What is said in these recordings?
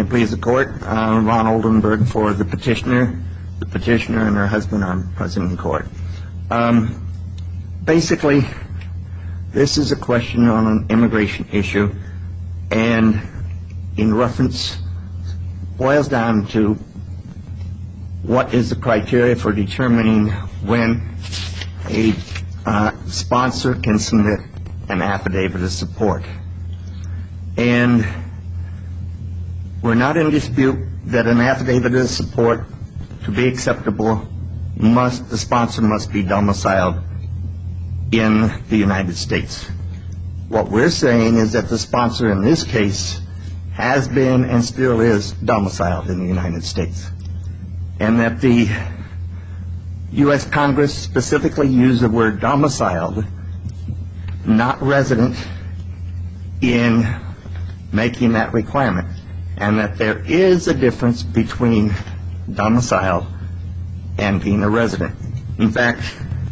please the court. Ron Oldenburg for the petitioner. The petitioner and her husband are present in court. Basically, this is a question on an immigration issue, and in reference, boils down to what is the criteria for determining when a sponsor can submit an affidavit of support. And we're not in dispute that an affidavit of support, to be acceptable, the sponsor must be domiciled in the United States. What we're saying is that the sponsor in this case has been and still is domiciled in the United States, and that the U.S. Congress specifically used the word domiciled, not resident, in making that requirement, and that there is a difference between domicile and being a resident. In fact,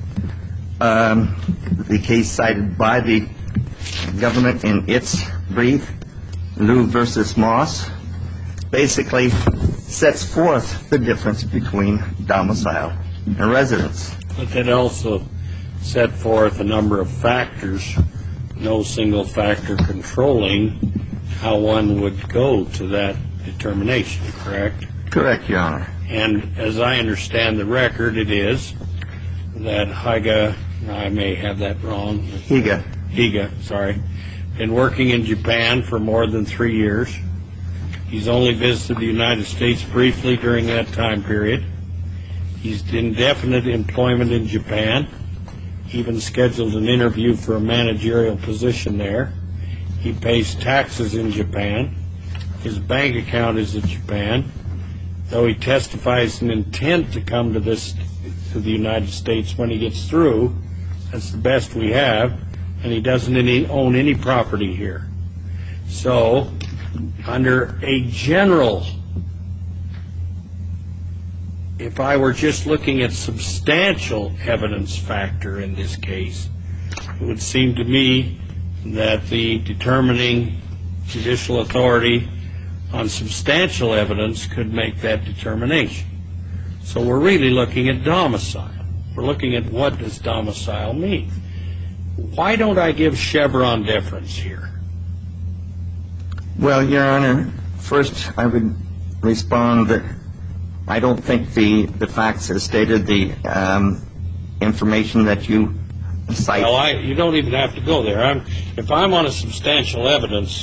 the case cited by the government in its brief, Liu versus Moss, basically sets forth the difference between domicile and residence. But it also set forth a number of factors, no single factor controlling how one would go to that determination, correct? Correct, Your Honor. And as I understand the record, it is that Higa, I may have that wrong. Higa, sorry, been working in Japan for more than 3 years. He's only visited the United States briefly during that time period. He's in indefinite employment in Japan, even scheduled an interview for a managerial position there. He pays taxes in Japan. His bank account is in Japan. Though he testifies an intent to come to the United States when he gets through, that's the best we have, and he doesn't own any property here. So, under a general, if I were just looking at substantial evidence factor in this case, it would seem to me that the determining judicial authority on substantial evidence could make that determination. So we're really looking at domicile. We're looking at what does domicile mean. Why don't I give Chevron deference here? Well, Your Honor, first I would respond that I don't think the facts as stated, the information that you cite. Well, you don't even have to go there. If I'm on a substantial evidence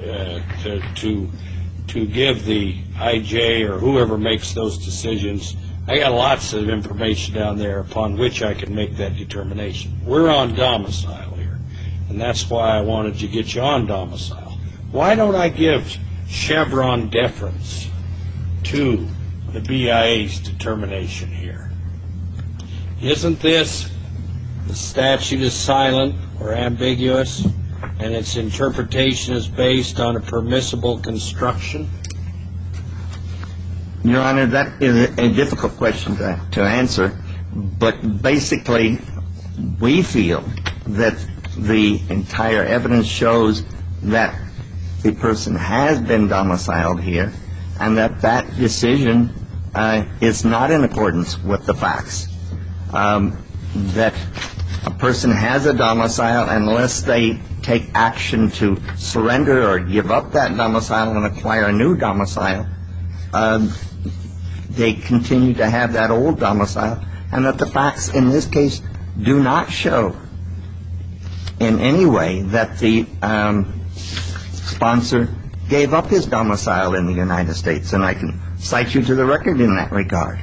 to give the IJ or whoever makes those decisions, I got lots of information down there upon which I can make that determination. We're on domicile here, and that's why I wanted to get you on domicile. Why don't I give Chevron deference to the BIA's determination here? Isn't this, the statute is silent or ambiguous, and its interpretation is based on a permissible construction? Your Honor, that is a difficult question to answer, but basically we feel that the entire evidence shows that the person has been domiciled here, and that decision is not in accordance with the facts. That a person has a domicile unless they take action to surrender or give up that domicile and acquire a new domicile. They continue to have that old domicile, and that the facts in this case do not show in any way that the sponsor gave up his domicile in the United States, and I can cite you to the record in that regard.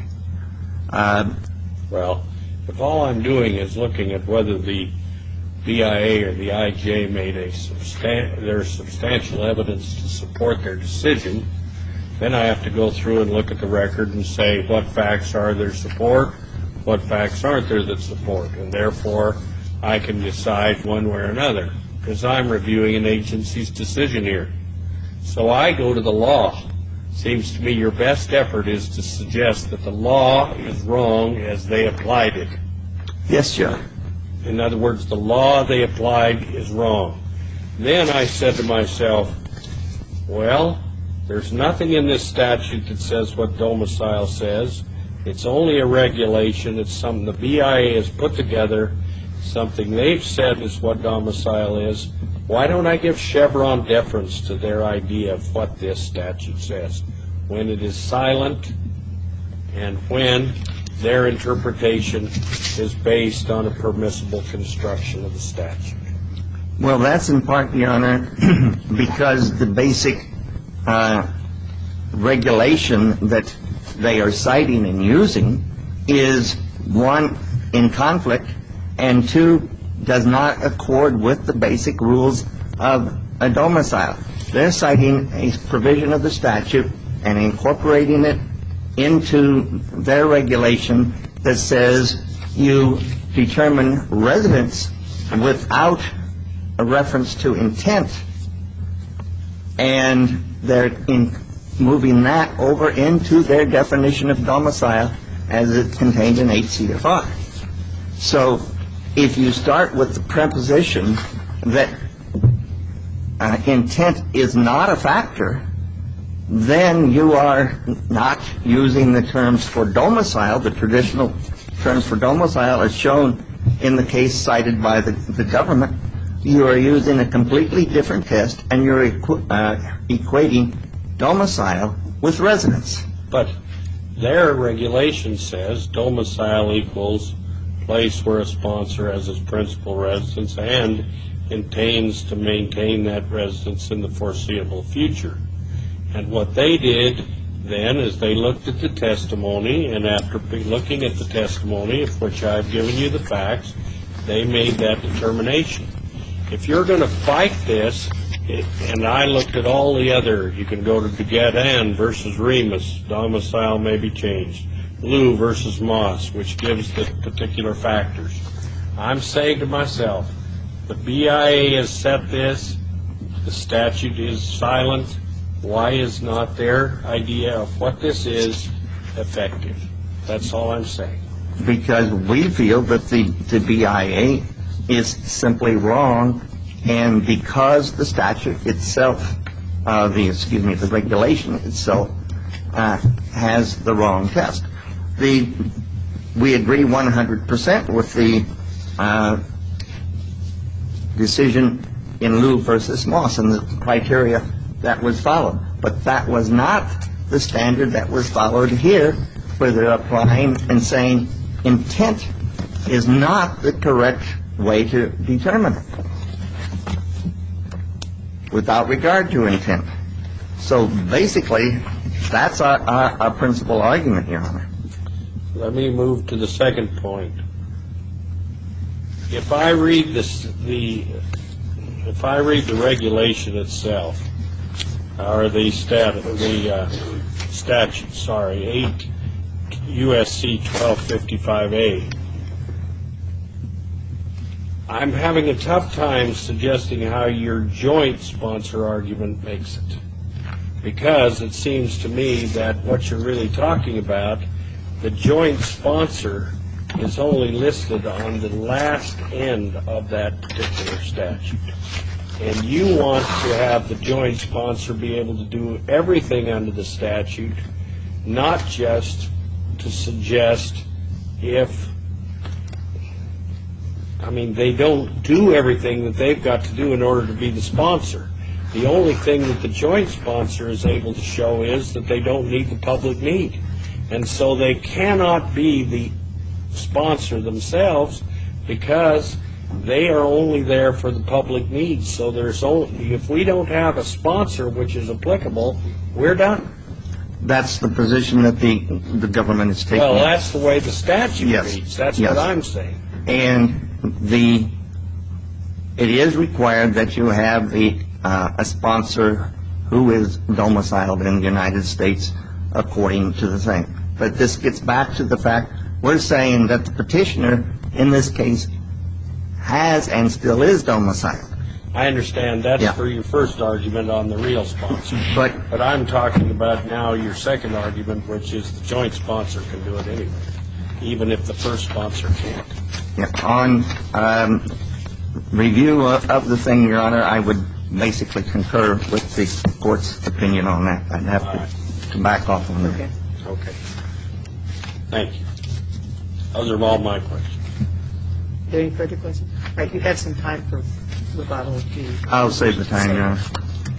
Well, if all I'm doing is looking at whether the BIA or the IJ made their substantial evidence to support their decision, then I have to go through and look at the record and say what facts are there support, what facts aren't there that support, and therefore I can decide one way or another, because I'm reviewing an agency's decision here. So I go to the law. Seems to me your best effort is to suggest that the law is wrong as they applied it. Yes, Your. In other words, the law they applied is wrong. Then I said to myself, well, There's nothing in this statute that says what domicile says. It's only a regulation. It's something the BIA has put together, something they've said is what domicile is. Why don't I give Chevron deference to their idea of what this statute says when it is silent and when their interpretation is based on a permissible construction of the statute? Well, that's in part, Your Honor, because the basic regulation that they are citing and using is, one, in conflict, and two, does not accord with the basic rules of a domicile. They're citing a provision of the statute and incorporating it into their regulation that says you determine residence without a reference to intent, and they're moving that over into their definition of domicile as it's contained in 8 CFR. So if you start with the preposition that intent is not a factor, then you are not using the terms for domicile, the traditional terms for domicile as shown in the case cited by the government. You are using a completely different test, and you're equating domicile with residence. But their regulation says domicile equals place where a sponsor has his principal residence and intends to maintain that residence in the foreseeable future. And what they did then is they looked at the testimony, and after looking at the testimony, of which I've given you the facts, they made that determination. If you're going to fight this, and I looked at all the other, you can go to Dugadan versus Remus, domicile may be changed. Liu versus Moss, which gives the particular factors. I'm saying to myself, the BIA has set this, the statute is silent. Why is not their idea of what this is effective? That's all I'm saying. Because we feel that the BIA is simply wrong, and because the statute itself, the regulation itself, has the wrong test. We agree 100% with the decision in Liu versus Moss and the criteria that was followed. But that was not the standard that was followed here, where they're applying and saying intent is not the correct way to determine it, without regard to intent. So basically, that's our principal argument, Your Honor. Let me move to the second point. If I read the regulation itself, or the statute, 8 U.S.C. 1255A, I'm having a tough time suggesting how your joint sponsor argument makes it, because it seems to me that what you're really talking about, the joint sponsor is only listed on the last end of that particular statute. And you want to have the joint sponsor be able to do everything under the statute, not just to suggest they don't do everything that they've got to do in order to be the sponsor. The only thing that the joint sponsor is able to show is that they don't need the public need. And so they cannot be the sponsor themselves because they are only there for the public needs. So if we don't have a sponsor which is applicable, we're done. That's the position that the government is taking. Well, that's the way the statute reads. That's what I'm saying. And it is required that you have a sponsor who is domiciled in the United States according to the thing. But this gets back to the fact we're saying that the petitioner in this case has and still is domiciled. I understand that's for your first argument on the real sponsor. But I'm talking about now your second argument, which is the joint sponsor can do it anyway, even if the first sponsor can't. Yeah. On review of the thing, Your Honor, I would basically concur with the court's opinion on that. I'd have to back off on that. Okay. Thank you. Those are all my questions. Are there any further questions? All right, you have some time for rebuttal. I'll save the time, Your Honor.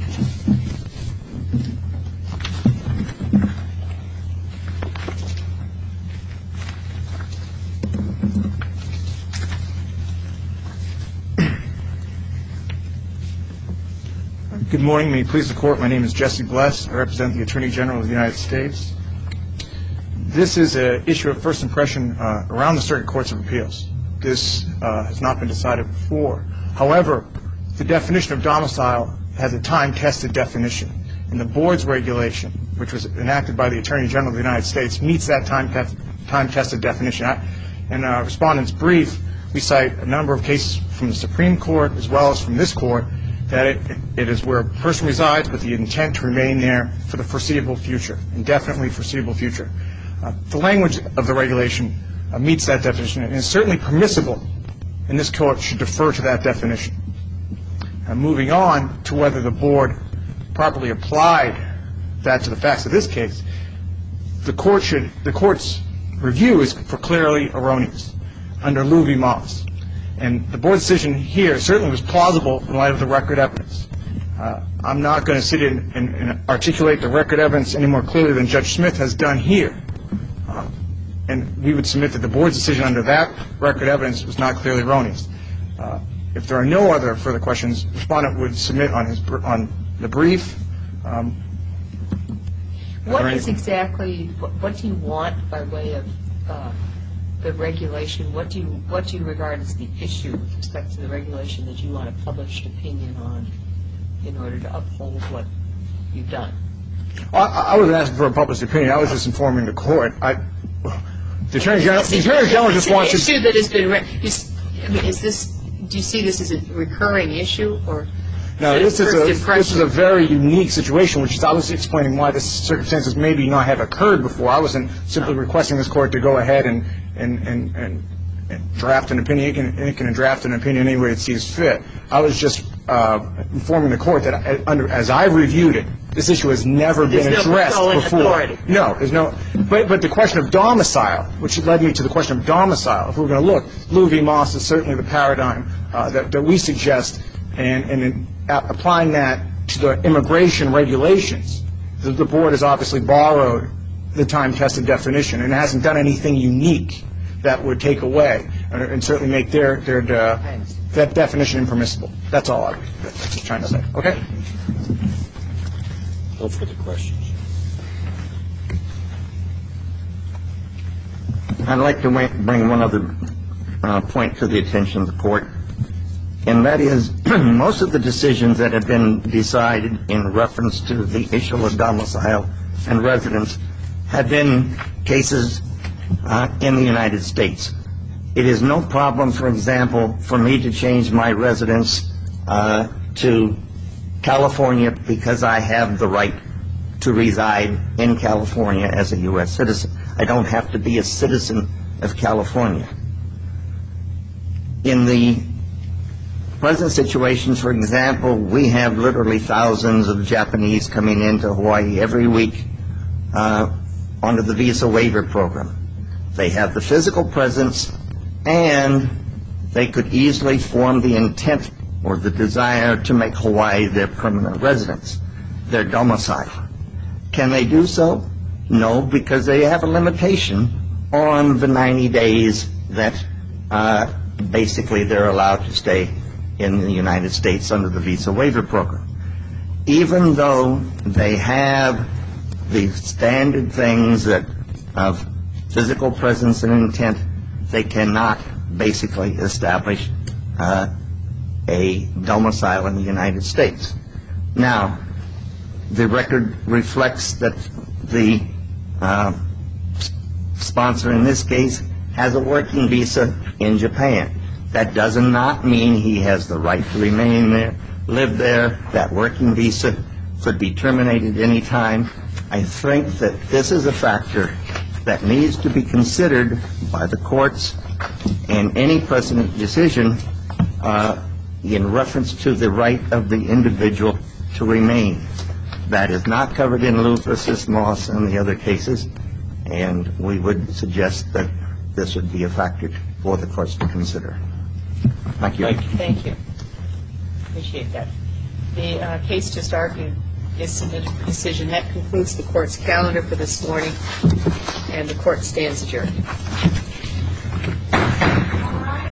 Good morning. May it please the Court, my name is Jesse Bless. I represent the Attorney General of the United States. This is an issue of first impression around the circuit courts of appeals. This has not been decided before. However, the definition of domicile has a time-tested definition, and the board's regulation, which was enacted by the Attorney General of the United States, meets that time-tested definition. In our respondent's brief, we cite a number of cases from the Supreme Court as well as from this court that it is where a person resides with the intent to remain there for the foreseeable future, indefinitely foreseeable future. The language of the regulation meets that definition and is certainly permissible, and this court should defer to that definition. Moving on to whether the board properly applied that to the facts of this case, the court's review is for clearly erroneous under Lew v. Moss. And the board's decision here certainly was plausible in light of the record evidence. I'm not going to sit in and articulate the record evidence any more clearly than Judge Smith has done here. And we would submit that the board's decision under that record evidence was not clearly erroneous. If there are no other further questions, the respondent would submit on the brief. What do you want by way of the regulation? What do you regard as the issue with respect to the regulation that you want a published opinion on in order to uphold what you've done? I wasn't asking for a published opinion. I was just informing the court. The Attorney General just wants to... It's an issue that has been... do you see this as a recurring issue? Or no, this is a very unique situation, which is I was explaining why the circumstances maybe not have occurred before. I wasn't simply requesting this court to go ahead and draft an opinion. It can draft an opinion any way it sees fit. I was just informing the court that as I reviewed it, this issue has never been addressed before. No, there's no. But the question of domicile, which led me to the question of domicile, if we're going to look, Lew v. Moss is certainly the paradigm that we suggest, and in applying that to the immigration regulations, the board has obviously borrowed the time-tested definition and hasn't done anything unique that would take away and certainly make that definition impermissible. That's all I was trying to say. Okay? No further questions. I'd like to bring one other point to the attention of the court, and that is most of the decisions that have been decided in reference to the issue of domicile and residence have been cases in the United States. It is no problem, for example, for me to change my residence to California because I have the right to reside in California as a U.S. citizen. I don't have to be a citizen of California. In the present situations, for example, we have literally thousands of Japanese coming into Hawaii every week under the visa waiver program. They have the physical presence, and they could easily form the intent or the desire to make Hawaii their permanent residence, their domicile. Can they do so? No, because they have a limitation on the 90 days that basically they're allowed to stay in the United States under the visa waiver program. Even though they have the standard things of physical presence and intent, they cannot basically establish a domicile in the United States. Now, the record reflects that the sponsor in this case has a working visa in Japan. That does not mean he has the right to remain there, live there. That working visa could be terminated any time. I think that this is a factor that needs to be considered by the courts in any precedent decision in reference to the right of the individual to remain. That is not covered in Lew versus Moss and the other cases, and we would suggest that this would be a factor for the courts to consider. Thank you. Thank you. Appreciate that. The case just argued is submitted for decision. That concludes the court's calendar for this morning, and the court stands adjourned.